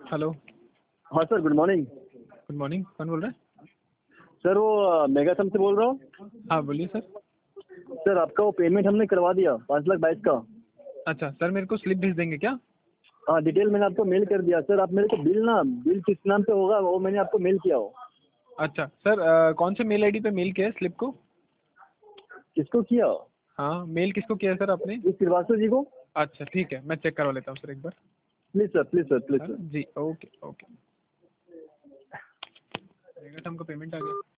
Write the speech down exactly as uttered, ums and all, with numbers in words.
Hello. हाँ sir, good morning. Good morning, कौन बोल रहे हैं? सर वो मेगासम से बोल रहा हूँ। हाँ बोलिए सर। सर आपका वो पेमेंट हमने करवा दिया पाँच लाख बाईस का। अच्छा सर, मेरे को स्लिप भेज देंगे क्या? हाँ, डिटेल मैंने आपको मेल कर दिया सर। आप मेरे को बिल ना बिल किस नाम पे होगा वो मैंने आपको मेल किया हो। अच्छा सर, अ, कौन से मेल आईडी पे मेल किया है स्लिप को? किसको किया हो? हाँ, मेल किसको किया है सर आपने? इस श्रीवास्तव जी को। अच्छा ठीक है, मैं चेक करवा लेता हूँ सर एक बार। Please sir, please sir, please है सर। ना? जी ओके ओके। हमको पेमेंट आ गया।